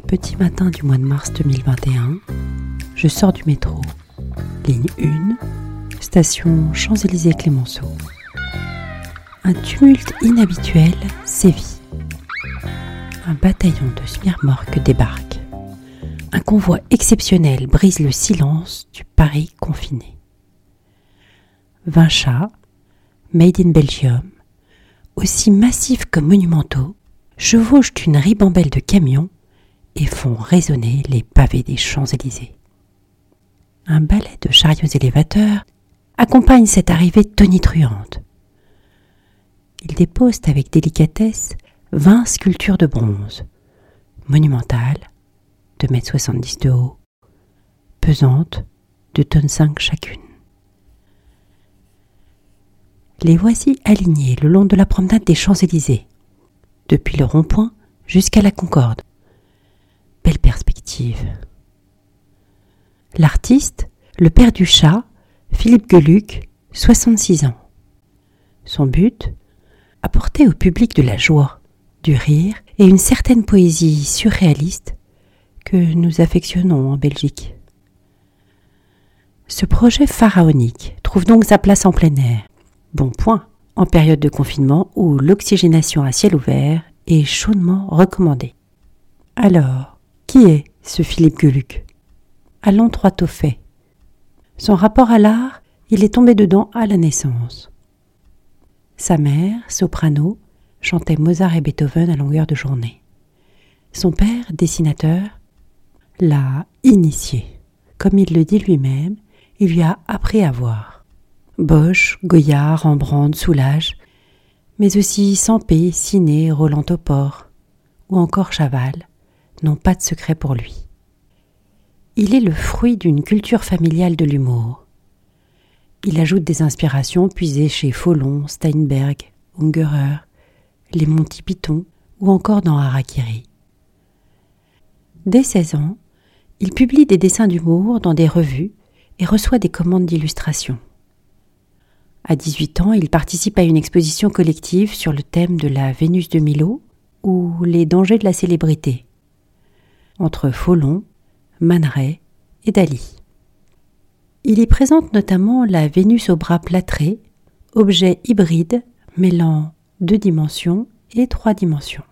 petit matin du mois de mars 2021, je sors du métro, ligne 1, station Champs-Élysées-Clémenceau. Un tumulte inhabituel sévit. Un bataillon de smirmorques débarque. Un convoi exceptionnel brise le silence du Paris confiné. 20 chars, made in Belgium, aussi massifs que monumentaux, chevauchent une ribambelle de camions et font résonner les pavés des Champs-Élysées. Un ballet de chariots élévateurs accompagne cette arrivée tonitruante. Ils déposent avec délicatesse 20 sculptures de bronze, monumentales, 2,70 m de haut, pesantes, 2,5 tonnes chacune. Les voici alignées le long de la promenade des Champs-Élysées, depuis le rond-point jusqu'à la Concorde. Belle perspective. L'artiste, le père du chat, Philippe Geluck, 66 ans. Son but, apporter au public de la joie, du rire et une certaine poésie surréaliste que nous affectionnons en Belgique. Ce projet pharaonique trouve donc sa place en plein air. Bon point, en période de confinement où l'oxygénation à ciel ouvert est chaudement recommandée. Alors, qui est ce Philippe Geluck ? Allons droit au fait. Son rapport à l'art, il est tombé dedans à la naissance. Sa mère, soprano, chantait Mozart et Beethoven à longueur de journée. Son père, dessinateur, l'a initié. Comme il le dit lui-même, il lui a appris à voir. Bosch, Goya, Rembrandt, Soulages, mais aussi Sampé, Siné, Roland Topor ou encore Chaval n'ont pas de secret pour lui. Il est le fruit d'une culture familiale de l'humour. Il ajoute des inspirations puisées chez Follon, Steinberg, Ungerer, les Monty Python ou encore dans Harakiri. Dès 16 ans, il publie des dessins d'humour dans des revues et reçoit des commandes d'illustration. À 18 ans, il participe à une exposition collective sur le thème de la Vénus de Milo ou les dangers de la célébrité, entre Follon, Man Ray et Dali. Il y présente notamment la Vénus aux bras plâtrés, objet hybride mêlant 2 dimensions et 3 dimensions.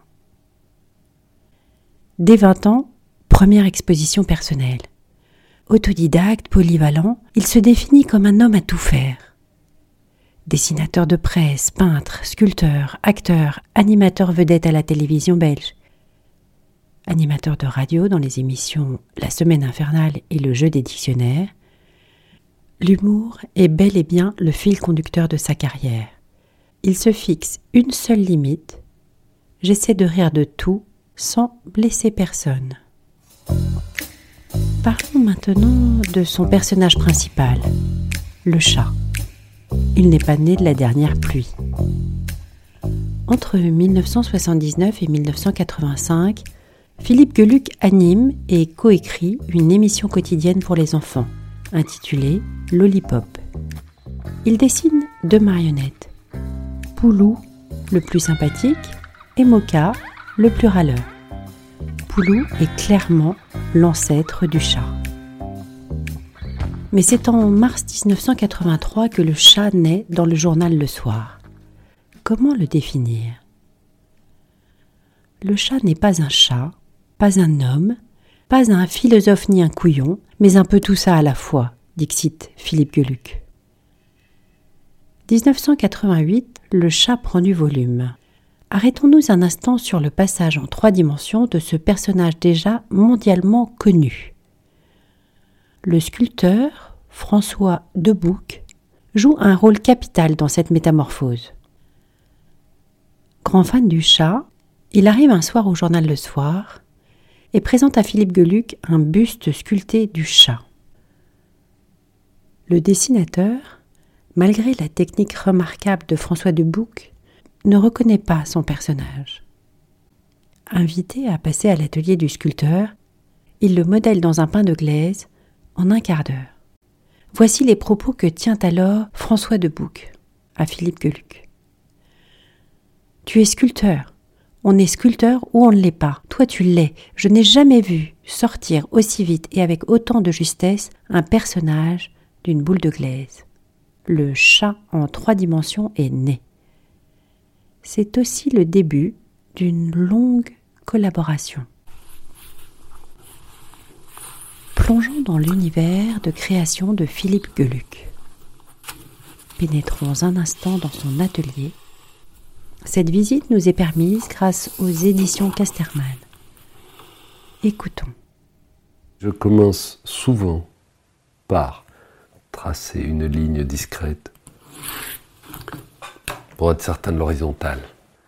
Dès 20 ans, première exposition personnelle. Autodidacte, polyvalent, il se définit comme un homme à tout faire. Dessinateur de presse, peintre, sculpteur, acteur, animateur vedette à la télévision belge, animateur de radio dans les émissions La Semaine Infernale et Le Jeu des Dictionnaires, l'humour est bel et bien le fil conducteur de sa carrière. Il se fixe une seule limite, j'essaie de rire de tout sans blesser personne. Parlons maintenant de son personnage principal, le chat. Il n'est pas né de la dernière pluie. Entre 1979 et 1985, Philippe Geluck anime et coécrit une émission quotidienne pour les enfants, intitulée Lollipop. Il dessine 2 marionnettes, Poulou, le plus sympathique, et Moka, le plus râleur. Poulou est clairement l'ancêtre du chat. Mais c'est en mars 1983 que le chat naît dans le journal Le Soir. Comment le définir ? Le chat n'est pas un chat, pas un homme, pas un philosophe ni un couillon, mais un peu tout ça à la fois, dixit Philippe Geluck. 1988, le chat prend du volume. Arrêtons-nous un instant sur le passage en 3 dimensions de ce personnage déjà mondialement connu. Le sculpteur, François Debouc, joue un rôle capital dans cette métamorphose. Grand fan du chat, il arrive un soir au journal Le Soir et présente à Philippe Geluck un buste sculpté du chat. Le dessinateur, malgré la technique remarquable de François Debouc, ne reconnaît pas son personnage. Invité à passer à l'atelier du sculpteur, il le modèle dans un pain de glaise en un quart d'heure. Voici les propos que tient alors François Debouc à Philippe Geluck. « Tu es sculpteur, On est sculpteur ou on ne l'est pas. Toi, tu l'es. Je n'ai jamais vu sortir aussi vite et avec autant de justesse un personnage d'une boule de glaise. Le chat en 3 dimensions est né. C'est aussi le début d'une longue collaboration. Plongeons dans l'univers de création de Philippe Geluck. Pénétrons un instant dans son atelier. Cette visite nous est permise grâce aux éditions Casterman. Écoutons. Je commence souvent par tracer une ligne discrète pour être certain de l'horizontale.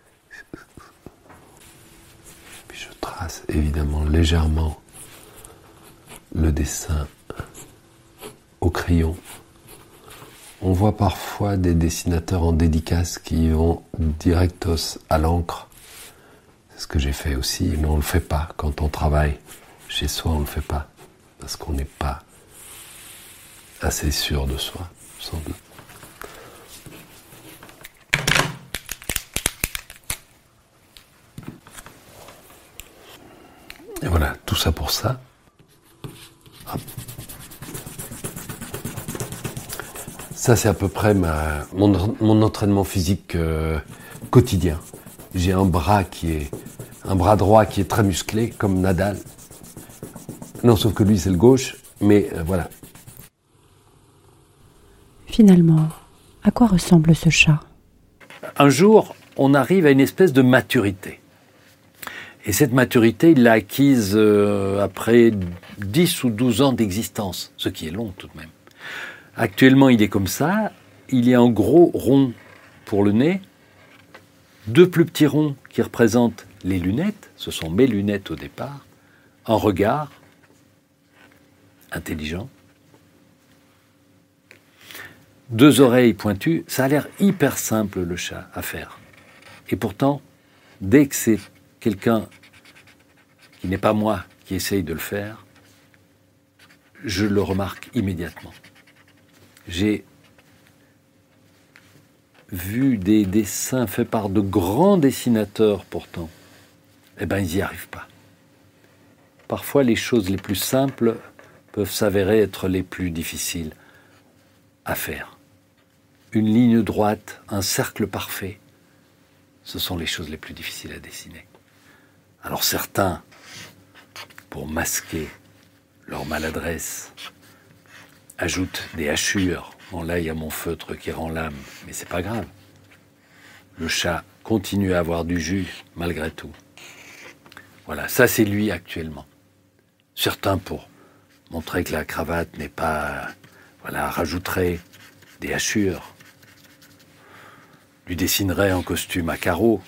Puis je trace évidemment légèrement le dessin au crayon. On voit parfois des dessinateurs en dédicace qui vont directos à l'encre. C'est ce que j'ai fait aussi, mais on ne le fait pas quand on travaille. Chez soi, on ne le fait pas, parce qu'on n'est pas assez sûr de soi, sans doute. Et voilà, tout ça pour ça. Hop. Ça, c'est à peu près mon entraînement physique quotidien. J'ai un bras droit qui est très musclé, comme Nadal. Non, sauf que lui, c'est le gauche, mais voilà. Finalement, à quoi ressemble ce chat ? Un jour, on arrive à une espèce de maturité. Et cette maturité, il l'a acquise après 10 ou 12 ans d'existence, ce qui est long tout de même. Actuellement, il est comme ça. Il y a un gros rond pour le nez, 2 plus petits ronds qui représentent les lunettes, ce sont mes lunettes au départ, un regard intelligent, 2 oreilles pointues. Ça a l'air hyper simple, le chat, à faire. Et pourtant, dès que c'est quelqu'un qui n'est pas moi qui essaye de le faire, je le remarque immédiatement. J'ai vu des dessins faits par de grands dessinateurs pourtant. Eh bien, ils n'y arrivent pas. Parfois, les choses les plus simples peuvent s'avérer être les plus difficiles à faire. Une ligne droite, un cercle parfait, ce sont les choses les plus difficiles à dessiner. Alors certains, pour masquer leur maladresse, ajoutent des hachures. Bon, là, il y a mon feutre qui rend l'âme, mais c'est pas grave. Le chat continue à avoir du jus, malgré tout. Voilà, ça c'est lui actuellement. Certains, pour montrer que la cravate n'est pas... Voilà, rajouteraient des hachures. Lui dessineraient en costume à carreaux.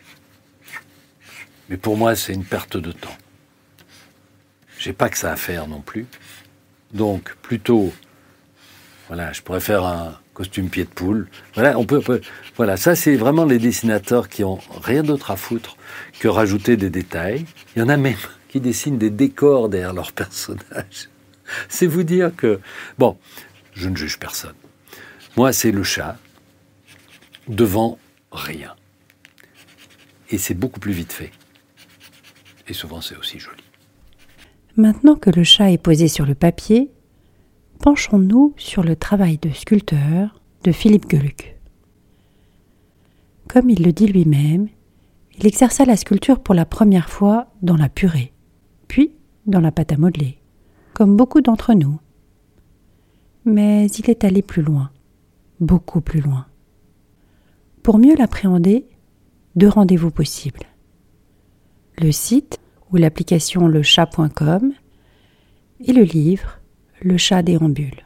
Mais pour moi, c'est une perte de temps. J'ai pas que ça à faire non plus. Donc, plutôt... Voilà, je pourrais faire un costume pied de poule. Voilà, voilà, ça c'est vraiment les dessinateurs qui ont rien d'autre à foutre que rajouter des détails. Il y en a même qui dessinent des décors derrière leurs personnages. C'est vous dire que... Bon, je ne juge personne. Moi, c'est le chat devant rien. Et c'est beaucoup plus vite fait. Et souvent, c'est aussi joli. Maintenant que le chat est posé sur le papier, penchons-nous sur le travail de sculpteur de Philippe Geluck. Comme il le dit lui-même, il exerça la sculpture pour la première fois dans la purée, puis dans la pâte à modeler, comme beaucoup d'entre nous. Mais il est allé plus loin, beaucoup plus loin. Pour mieux l'appréhender, 2 rendez-vous possibles. Le site ou l'application lechat.com et le livre Le chat déambule.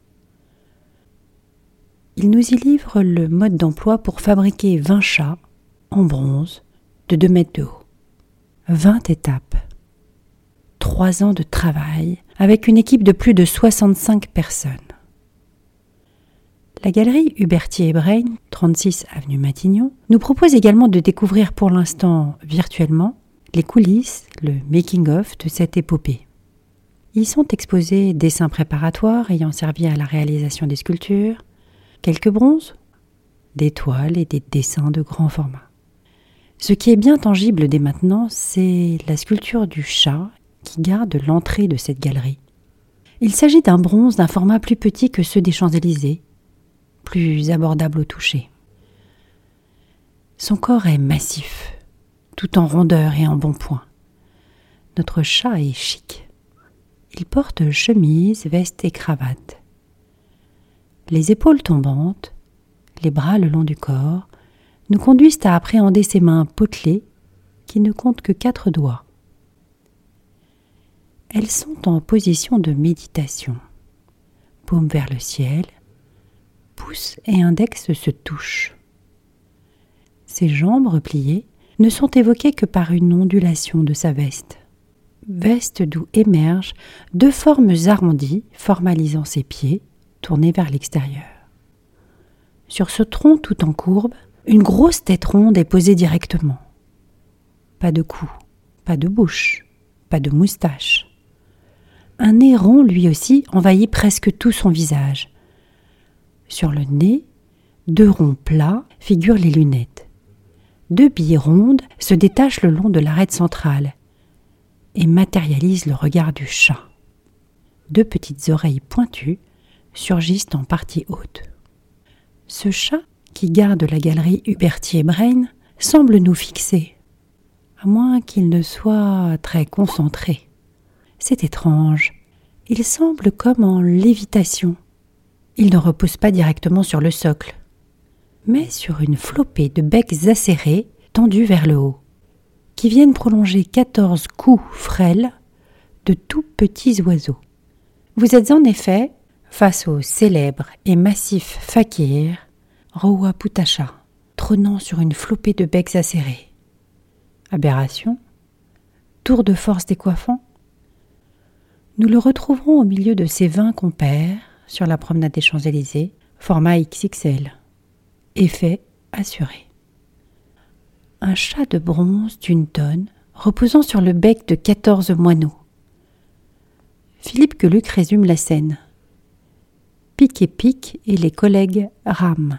Il nous y livre le mode d'emploi pour fabriquer 20 chats en bronze de 2 mètres de haut. 20 étapes. 3 ans de travail avec une équipe de plus de 65 personnes. La galerie Hubertier et Brain, 36 avenue Matignon, nous propose également de découvrir pour l'instant virtuellement les coulisses, le making-of de cette épopée. Y sont exposés dessins préparatoires ayant servi à la réalisation des sculptures, quelques bronzes, des toiles et des dessins de grand format. Ce qui est bien tangible dès maintenant, c'est la sculpture du chat qui garde l'entrée de cette galerie. Il s'agit d'un bronze d'un format plus petit que ceux des Champs-Élysées, plus abordable au toucher. Son corps est massif, tout en rondeur et en bon point. Notre chat est chic. Il porte chemise, veste et cravate. Les épaules tombantes, les bras le long du corps, nous conduisent à appréhender ses mains potelées qui ne comptent que 4 doigts. Elles sont en position de méditation. Paume vers le ciel, pouce et index se touchent. Ses jambes repliées ne sont évoquées que par une ondulation de sa veste. Veste d'où émergent 2 formes arrondies formalisant ses pieds, tournés vers l'extérieur. Sur ce tronc tout en courbe, une grosse tête ronde est posée directement. Pas de cou, pas de bouche, pas de moustache. Un nez rond, lui aussi, envahit presque tout son visage. Sur le nez, 2 ronds plats figurent les lunettes. 2 billes rondes se détachent le long de l'arête centrale et matérialisent le regard du chat. 2 petites oreilles pointues surgissent en partie haute. Ce chat, qui garde la galerie Hubertier-Brain, semble nous fixer, à moins qu'il ne soit très concentré. C'est étrange, il semble comme en lévitation. Il ne repose pas directement sur le socle, mais sur une flopée de becs acérés tendus vers le haut, qui viennent prolonger 14 coups frêles de tout petits oiseaux. Vous êtes en effet face au célèbre et massif fakir Roa Putacha, trônant sur une flopée de becs acérés. Aberration? Tour de force décoiffant? Nous le retrouverons au milieu de ses 20 compères sur la promenade des Champs-Élysées, format XXL. Effet assuré. Un chat de bronze d'une tonne reposant sur le bec de 14 moineaux. Philippe Geluck résume la scène. Pic et les collègues rament.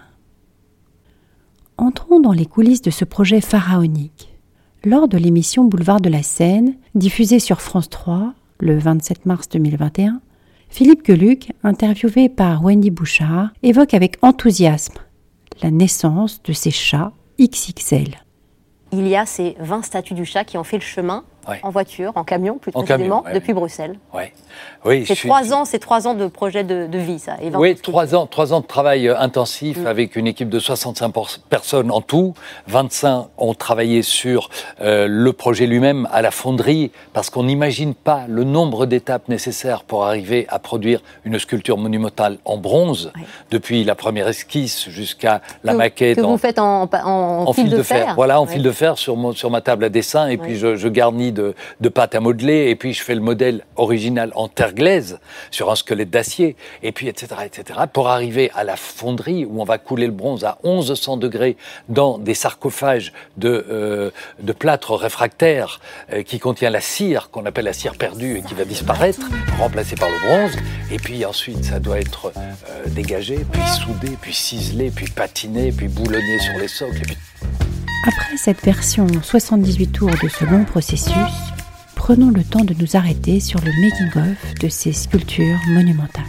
Entrons dans les coulisses de ce projet pharaonique. Lors de l'émission Boulevard de la Seine, diffusée sur France 3 le 27 mars 2021, Philippe Geluck, interviewé par Wendy Bouchard, évoque avec enthousiasme la naissance de ces chats XXL. Il y a ces 20 statues du chat qui ont fait le chemin en voiture, en camion plus précisément, depuis Bruxelles. Oui, c'est 3 ans de projet de vie, ça. Et oui, 3 ans de travail intensif avec une équipe de 65 personnes en tout. 25 ont travaillé sur le projet lui-même à la fonderie, parce qu'on n'imagine pas le nombre d'étapes nécessaires pour arriver à produire une sculpture monumentale en bronze, depuis la première esquisse jusqu'à la maquette. Que vous faites en fil de fer. Voilà, en fil de fer sur ma table à dessin, et puis je garnis de pâte à modeler, et puis je fais le modèle original en terre glaise sur un squelette d'acier, et puis etc., pour arriver à la fonderie où on va couler le bronze à 1100 degrés dans des sarcophages de plâtre réfractaire qui contient la cire, qu'on appelle la cire perdue et qui va disparaître, remplacée par le bronze, et puis ensuite ça doit être dégagé, puis soudé, puis ciselé, puis patiné, puis boulonné sur les socles, et puis... Après cette version 78 tours de ce long processus, prenons le temps de nous arrêter sur le making-of de ces sculptures monumentales.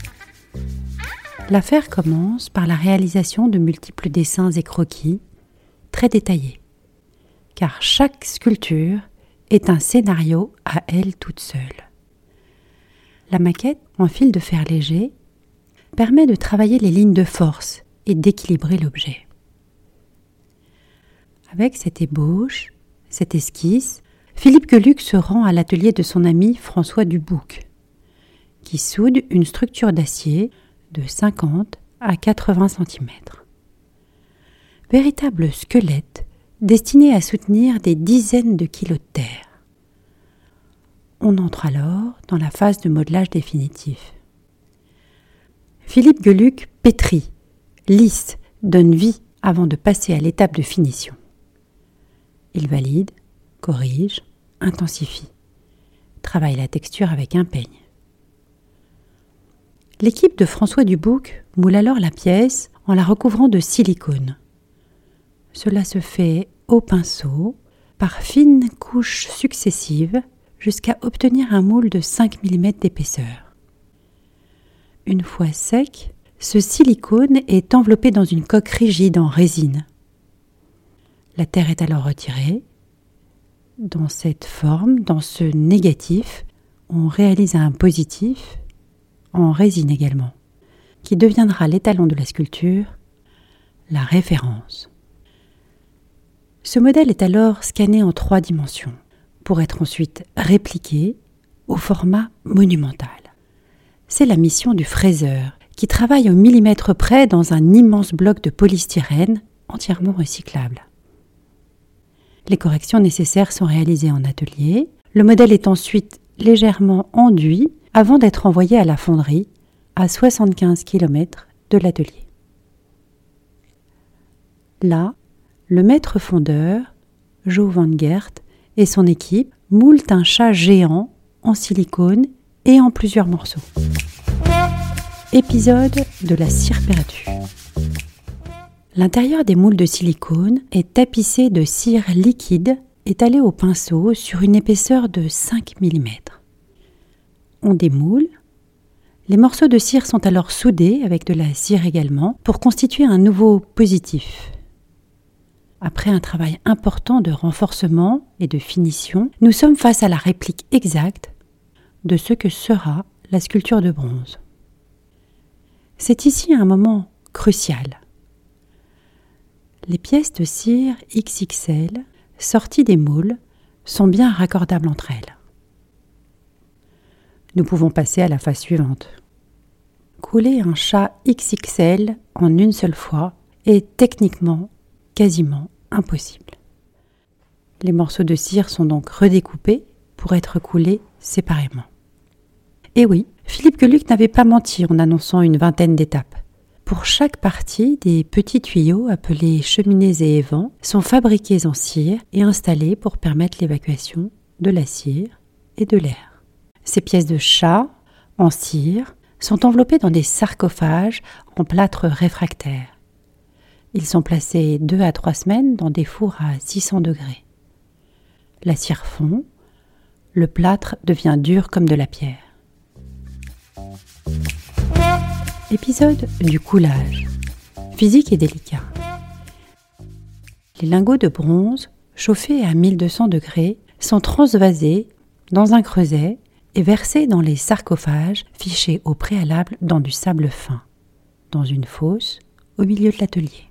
L'affaire commence par la réalisation de multiples dessins et croquis, très détaillés, car chaque sculpture est un scénario à elle toute seule. La maquette, en fil de fer léger, permet de travailler les lignes de force et d'équilibrer l'objet. Avec cette ébauche, cette esquisse, Philippe Geluck se rend à l'atelier de son ami François Dubouc, qui soude une structure d'acier de 50 à 80 cm. Véritable squelette destiné à soutenir des dizaines de kilos de terre. On entre alors dans la phase de modelage définitif. Philippe Geluck pétrit, lisse, donne vie avant de passer à l'étape de finition. Il valide, corrige, intensifie, travaille la texture avec un peigne. L'équipe de François Dubouc moule alors la pièce en la recouvrant de silicone. Cela se fait au pinceau, par fines couches successives, jusqu'à obtenir un moule de 5 mm d'épaisseur. Une fois sec, ce silicone est enveloppé dans une coque rigide en résine. La terre est alors retirée. Dans cette forme, dans ce négatif, on réalise un positif, en résine également, qui deviendra l'étalon de la sculpture, la référence. Ce modèle est alors scanné en 3 dimensions, pour être ensuite répliqué au format monumental. C'est la mission du fraiseur, qui travaille au millimètre près dans un immense bloc de polystyrène entièrement recyclable. Les corrections nécessaires sont réalisées en atelier. Le modèle est ensuite légèrement enduit avant d'être envoyé à la fonderie à 75 km de l'atelier. Là, le maître fondeur, Jo van Gert, et son équipe moulent un chat géant en silicone et en plusieurs morceaux. Épisode de la cire perdue. L'intérieur des moules de silicone est tapissé de cire liquide étalée au pinceau sur une épaisseur de 5 mm. On démoule. Les morceaux de cire sont alors soudés avec de la cire également pour constituer un nouveau positif. Après un travail important de renforcement et de finition, nous sommes face à la réplique exacte de ce que sera la sculpture de bronze. C'est ici un moment crucial. Les pièces de cire XXL sorties des moules sont bien raccordables entre elles. Nous pouvons passer à la phase suivante. Couler un chat XXL en une seule fois est techniquement quasiment impossible. Les morceaux de cire sont donc redécoupés pour être coulés séparément. Et oui, Philippe Geluck n'avait pas menti en annonçant une 20aine d'étapes. Pour chaque partie, des petits tuyaux appelés cheminées et évents sont fabriqués en cire et installés pour permettre l'évacuation de la cire et de l'air. Ces pièces de chat en cire sont enveloppées dans des sarcophages en plâtre réfractaire. Ils sont placés 2 à 3 semaines dans des fours à 600 degrés. La cire fond, le plâtre devient dur comme de la pierre. Épisode du coulage, physique et délicat. Les lingots de bronze, chauffés à 1200 degrés, sont transvasés dans un creuset et versés dans les sarcophages fichés au préalable dans du sable fin, dans une fosse au milieu de l'atelier.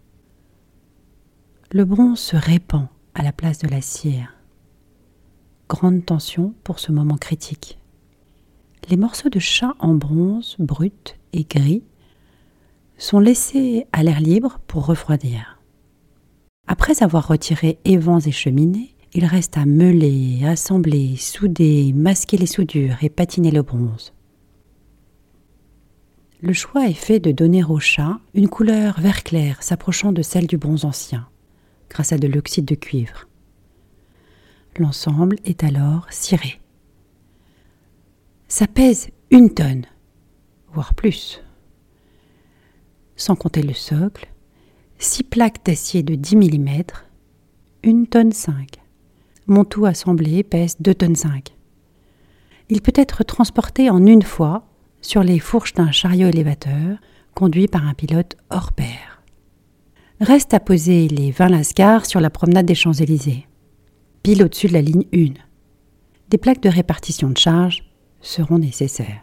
Le bronze se répand à la place de la cire. Grande tension pour ce moment critique. Les morceaux de chat en bronze brut et gris sont laissés à l'air libre pour refroidir. Après avoir retiré évents et cheminées, il reste à meuler, assembler, souder, masquer les soudures et patiner le bronze. Le choix est fait de donner au chat une couleur vert clair s'approchant de celle du bronze ancien, grâce à de l'oxyde de cuivre. L'ensemble est alors ciré. Ça pèse 1 tonne, voire plus. Sans compter le socle, 6 plaques d'acier de 10 mm, 1 tonne 5. Mon tout assemblé pèse 2 tonnes 5. Il peut être transporté en une fois sur les fourches d'un chariot élévateur conduit par un pilote hors pair. Reste à poser les 20 lascars sur la promenade des Champs-Élysées, pile au-dessus de la ligne 1. Des plaques de répartition de charge seront nécessaires.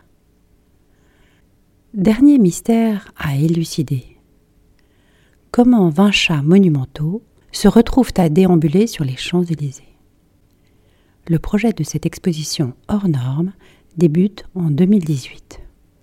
Dernier mystère à élucider. Comment 20 chats monumentaux se retrouvent à déambuler sur les Champs-Élysées? Le projet de cette exposition hors norme débute en 2018.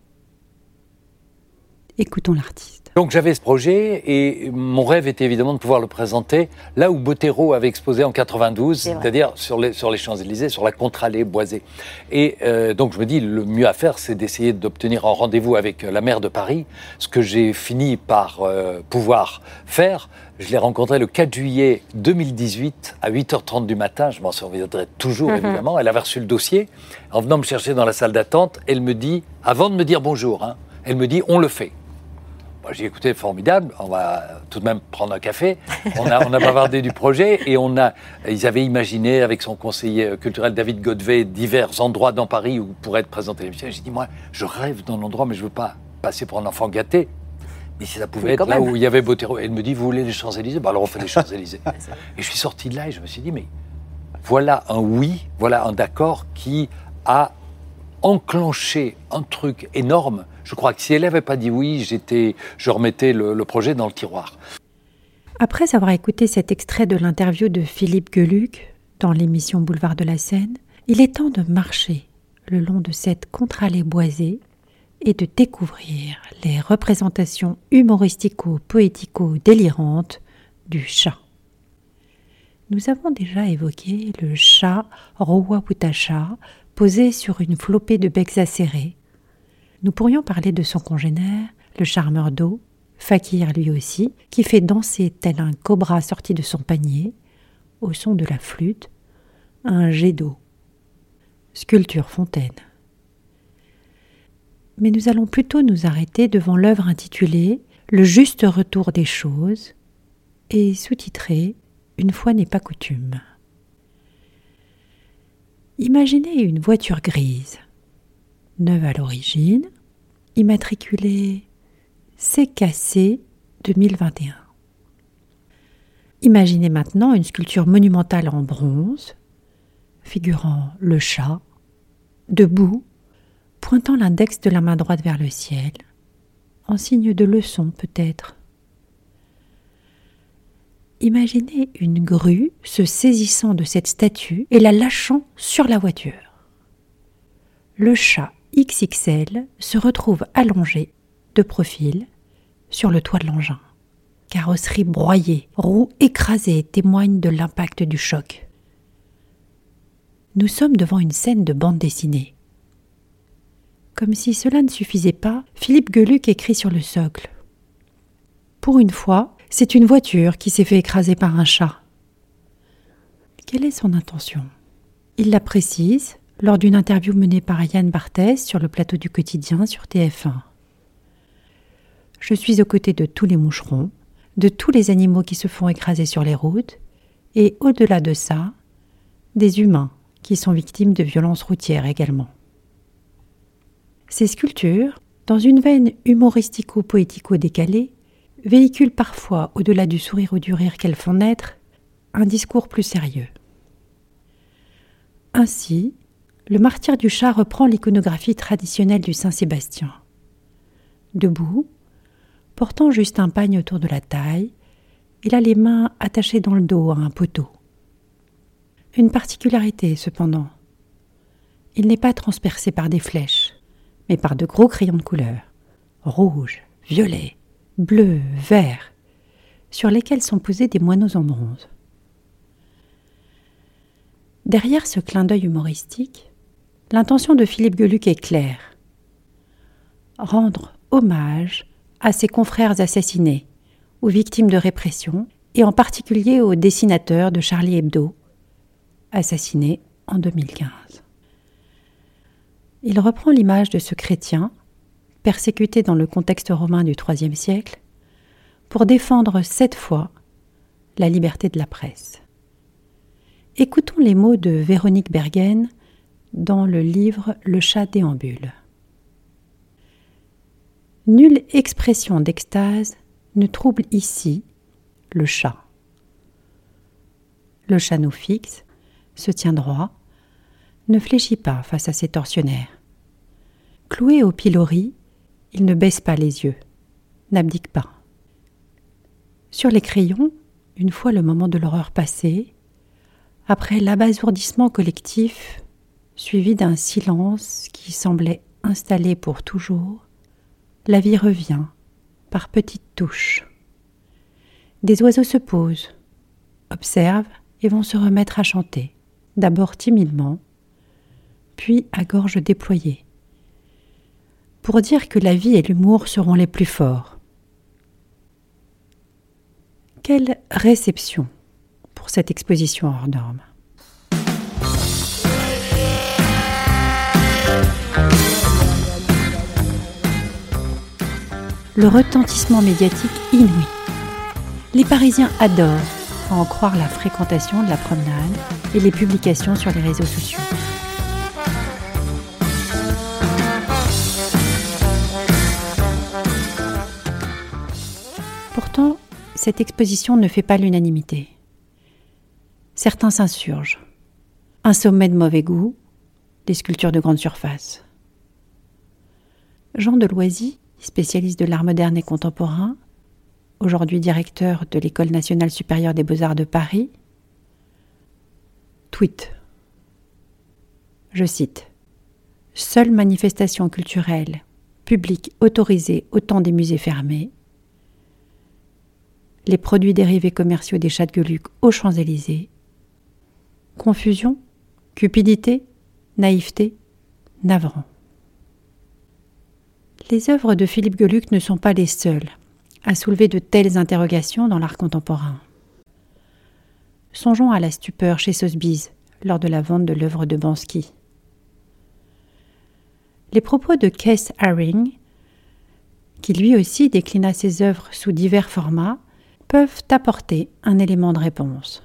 Écoutons l'artiste. Donc j'avais ce projet et mon rêve était évidemment de pouvoir le présenter là où Bottero avait exposé en 92, c'est-à-dire sur les Champs-Élysées, sur la contre-allée boisée. Et donc je me dis, le mieux à faire, c'est d'essayer d'obtenir un rendez-vous avec la maire de Paris, ce que j'ai fini par pouvoir faire. Je l'ai rencontrée le 4 juillet 2018 à 8h30 du matin, je m'en souviendrai toujours évidemment. Elle avait reçu le dossier. En venant me chercher dans la salle d'attente, elle me dit, avant de me dire bonjour, elle me dit « on le fait ». Moi, j'ai écouté, formidable, on va tout de même prendre un café. On a bavardé du projet et ils avaient imaginé avec son conseiller culturel David Godvet divers endroits dans Paris où pourrait être présentée l'émission. J'ai dit, moi, je rêve d'un endroit, mais je ne veux pas passer pour un enfant gâté. Mais si ça pouvait être là où il y avait Bottero. Et elle me dit, vous voulez les Champs-Élysées ? Alors on fait les Champs-Élysées. Et je suis sorti de là et je me suis dit, mais voilà un oui, voilà un d'accord qui a enclenché un truc énorme. Je crois que si elle n'avait pas dit oui, je remettais le projet dans le tiroir. Après avoir écouté cet extrait de l'interview de Philippe Geluck dans l'émission Boulevard de la Seine, il est temps de marcher le long de cette contre-allée boisée et de découvrir les représentations humoristico-poético-délirantes du chat. Nous avons déjà évoqué le chat Ruaputacha posé sur une flopée de becs acérés. Nous pourrions parler de son congénère, le charmeur d'eau, Fakir lui aussi, qui fait danser tel un cobra sorti de son panier, au son de la flûte, un jet d'eau. Sculpture fontaine. Mais nous allons plutôt nous arrêter devant l'œuvre intitulée « Le juste retour des choses » et sous-titrée « Une fois n'est pas coutume ». Imaginez une voiture grise, neuve à l'origine, immatriculée CKC 2021. Imaginez maintenant une sculpture monumentale en bronze, figurant le chat, debout, pointant l'index de la main droite vers le ciel, en signe de leçon peut-être. Imaginez une grue se saisissant de cette statue et la lâchant sur la voiture. Le chat XXL se retrouve allongé, de profil, sur le toit de l'engin. Carrosserie broyée, roues écrasées témoignent de l'impact du choc. Nous sommes devant une scène de bande dessinée. Comme si cela ne suffisait pas, Philippe Geluck écrit sur le socle. Pour une fois, c'est une voiture qui s'est fait écraser par un chat. Quelle est son intention ? Il la précise lors d'une interview menée par Yann Barthès sur le plateau du Quotidien sur TF1. Je suis aux côtés de tous les moucherons, de tous les animaux qui se font écraser sur les routes, et au-delà de ça, des humains qui sont victimes de violences routières également. Ces sculptures, dans une veine humoristico-poético-décalée, véhiculent parfois, au-delà du sourire ou du rire qu'elles font naître, un discours plus sérieux. Ainsi, le martyr du chat reprend l'iconographie traditionnelle du Saint-Sébastien. Debout, portant juste un pagne autour de la taille, il a les mains attachées dans le dos à un poteau. Une particularité, cependant. Il n'est pas transpercé par des flèches, mais par de gros crayons de couleur, rouge, violet, bleu, vert, sur lesquels sont posés des moineaux en bronze. Derrière ce clin d'œil humoristique, l'intention de Philippe Geluck est claire. Rendre hommage à ses confrères assassinés ou victimes de répression, et en particulier aux dessinateurs de Charlie Hebdo, assassinés en 2015. Il reprend l'image de ce chrétien, persécuté dans le contexte romain du IIIe siècle, pour défendre cette fois la liberté de la presse. Écoutons les mots de Véronique Bergen dans le livre « Le chat déambule ». Nulle expression d'extase ne trouble ici le chat. Le chat nous fixe, se tient droit, ne fléchit pas face à ses tortionnaires. Cloué au pilori, il ne baisse pas les yeux, n'abdique pas. Sur les crayons, une fois le moment de l'horreur passé, après l'abasourdissement collectif, suivi d'un silence qui semblait installé pour toujours, la vie revient, par petites touches. Des oiseaux se posent, observent et vont se remettre à chanter, d'abord timidement, puis à gorge déployée, pour dire que la vie et l'humour seront les plus forts. Quelle réception pour cette exposition hors norme. le retentissement médiatique inouï. Les Parisiens adorent, à en croire la fréquentation de la promenade et les publications sur les réseaux sociaux. Pourtant, cette exposition ne fait pas l'unanimité. Certains s'insurgent. Un sommet de mauvais goût, des sculptures de grande surface. Jean Deloisy, spécialiste de l'art moderne et contemporain, aujourd'hui directeur de l'École nationale supérieure des beaux-arts de Paris, tweet, je cite, « Seule manifestation culturelle, publique autorisée au temps des musées fermés, les produits dérivés commerciaux des chats de Gueuluc aux Champs-Élysées, confusion, cupidité, naïveté, navrant. » Les œuvres de Philippe Gueuluc ne sont pas les seules à soulever de telles interrogations dans l'art contemporain. Songeons à la stupeur chez Sotheby's lors de la vente de l'œuvre de Banksy. Les propos de Keith Haring, qui lui aussi déclina ses œuvres sous divers formats, peuvent apporter un élément de réponse.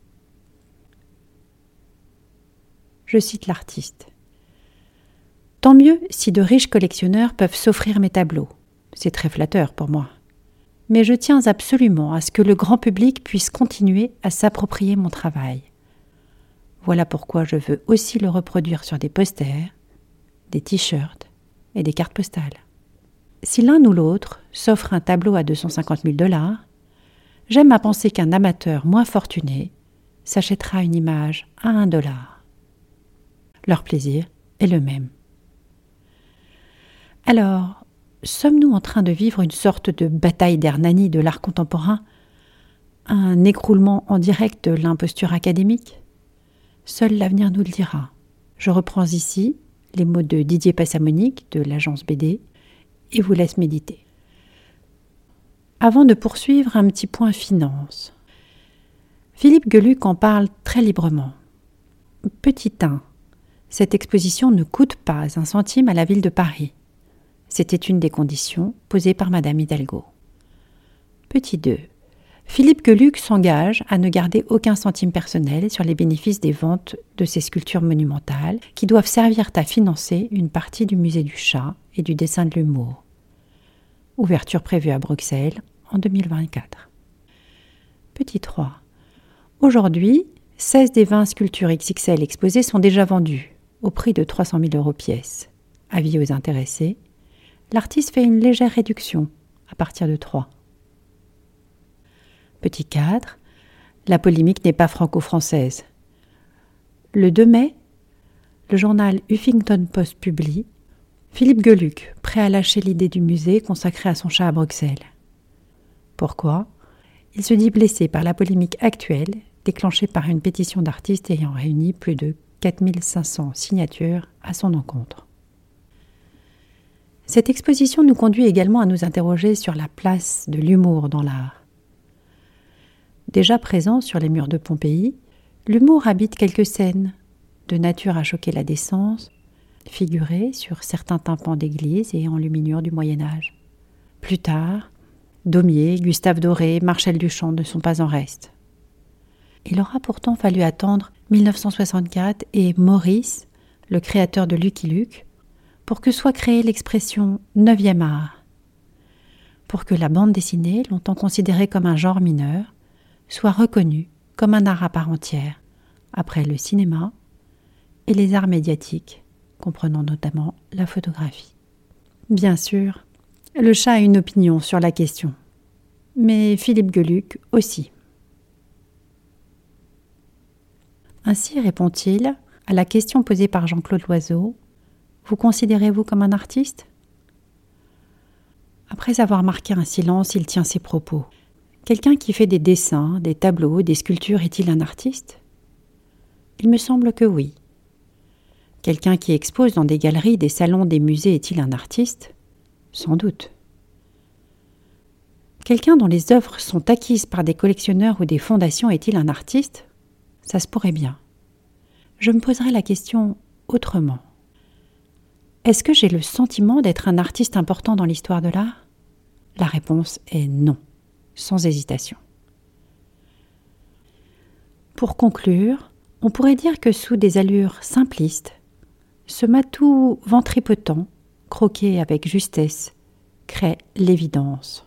Je cite l'artiste. « Tant mieux si de riches collectionneurs peuvent s'offrir mes tableaux. C'est très flatteur pour moi. Mais je tiens absolument à ce que le grand public puisse continuer à s'approprier mon travail. Voilà pourquoi je veux aussi le reproduire sur des posters, des t-shirts et des cartes postales. Si l'un ou l'autre s'offre un tableau à 250 000 $, j'aime à penser qu'un amateur moins fortuné s'achètera une image à $1. Leur plaisir est le même. Alors, sommes-nous en train de vivre une sorte de bataille d'Hernani de l'art contemporain, un écroulement en direct de l'imposture académique ? Seul l'avenir nous le dira. Je reprends ici les mots de Didier Passamonique de l'agence BD et vous laisse méditer. Avant de poursuivre, un petit point finance. Philippe Gueuluc en parle très librement. Petit 1. Cette exposition ne coûte pas un centime à la ville de Paris. C'était une des conditions posées par Madame Hidalgo. Petit 2. Philippe Gueuluc s'engage à ne garder aucun centime personnel sur les bénéfices des ventes de ces sculptures monumentales qui doivent servir à financer une partie du musée du chat et du dessin de l'humour. Ouverture prévue à Bruxelles en 2024. Petit 3. Aujourd'hui, 16 des 20 sculptures XXL exposées sont déjà vendues, au prix de 300 000 € pièce. Avis aux intéressés, l'artiste fait une légère réduction, à partir de 3. Petit 4. La polémique n'est pas franco-française. Le 2 mai, le journal Huffington Post publie « Philippe Gueuluc, prêt à lâcher l'idée du musée consacré à son chat à Bruxelles. » Pourquoi ? Il se dit blessé par la polémique actuelle, déclenchée par une pétition d'artistes ayant réuni plus de 4500 signatures à son encontre. Cette exposition nous conduit également à nous interroger sur la place de l'humour dans l'art. Déjà présent sur les murs de Pompéi, l'humour habite quelques scènes, de nature à choquer la décence, figurées sur certains tympans d'église et enluminures du Moyen-Âge. Plus tard, Daumier, Gustave Doré, Marcel Duchamp ne sont pas en reste. Il aura pourtant fallu attendre 1964 et Maurice, le créateur de Lucky Luke, pour que soit créée l'expression « 9e art », pour que la bande dessinée, longtemps considérée comme un genre mineur, soit reconnue comme un art à part entière, après le cinéma et les arts médiatiques, comprenant notamment la photographie. Bien sûr, le chat a une opinion sur la question, mais Philippe Gueuluc aussi. Ainsi répond-il à la question posée par Jean-Claude Loiseau : vous considérez-vous comme un artiste ? Après avoir marqué un silence, il tient ses propos. Quelqu'un qui fait des dessins, des tableaux, des sculptures est-il un artiste ? Il me semble que oui. Quelqu'un qui expose dans des galeries, des salons, des musées est-il un artiste ? Sans doute. Quelqu'un dont les œuvres sont acquises par des collectionneurs ou des fondations est-il un artiste ? Ça se pourrait bien. Je me poserai la question autrement. Est-ce que j'ai le sentiment d'être un artiste important dans l'histoire de l'art ? La réponse est non, sans hésitation. Pour conclure, on pourrait dire que sous des allures simplistes, ce matou ventripotent, croqué avec justesse, crée l'évidence.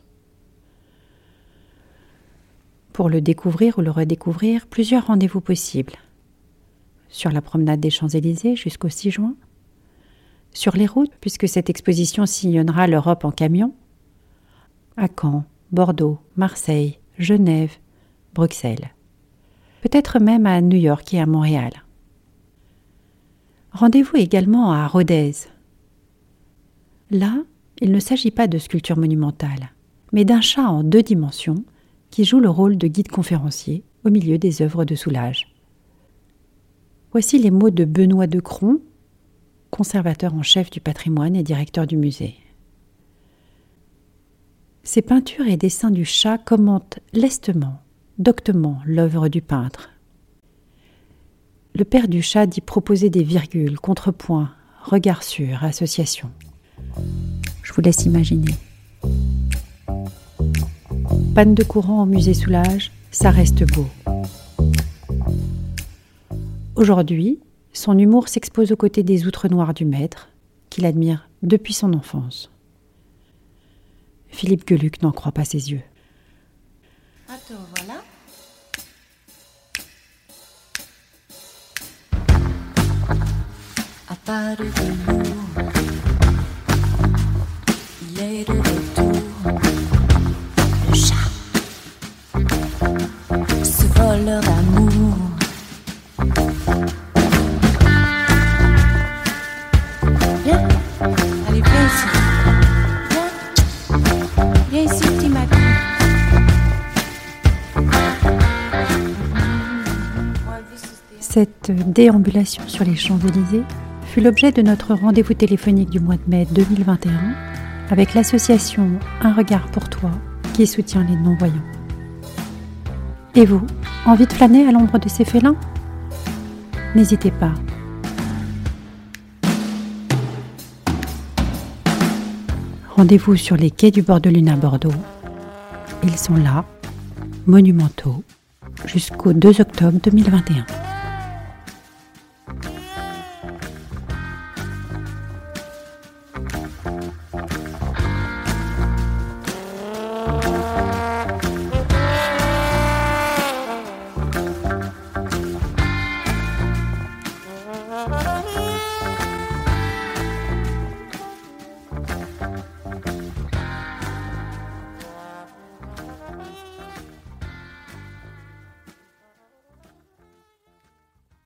Pour le découvrir ou le redécouvrir, plusieurs rendez-vous possibles. Sur la promenade des Champs-Élysées jusqu'au 6 juin, sur les routes, puisque cette exposition sillonnera l'Europe en camion, à Caen, Bordeaux, Marseille, Genève, Bruxelles. Peut-être même à New York et à Montréal. Rendez-vous également à Rodez. Là, il ne s'agit pas de sculpture monumentale, mais d'un chat en 2 dimensions qui joue le rôle de guide conférencier au milieu des œuvres de Soulages. Voici les mots de Benoît Decron, conservateur en chef du patrimoine et directeur du musée. Ces peintures et dessins du chat commentent lestement, doctement l'œuvre du peintre. Le père du chat dit proposer des virgules, contrepoints, regards sûrs, associations. Je vous laisse imaginer. Panne de courant au musée Soulages, ça reste beau. Aujourd'hui, son humour s'expose aux côtés des outres noires du maître, qu'il admire depuis son enfance. Philippe Geluck n'en croit pas ses yeux. Attends, voilà. À part de l'amour, il est de retour. Le chat, ce voleur d'amour. Viens, allez, viens ici. Viens ici, petit matin. Cette déambulation sur les Champs-Élysées fut l'objet de notre rendez-vous téléphonique du mois de mai 2021 avec l'association Un regard pour toi qui soutient les non-voyants. Et vous, envie de flâner à l'ombre de ces félins ? N'hésitez pas. Rendez-vous sur les quais du bord de Lune à Bordeaux. Ils sont là, monumentaux, jusqu'au 2 octobre 2021.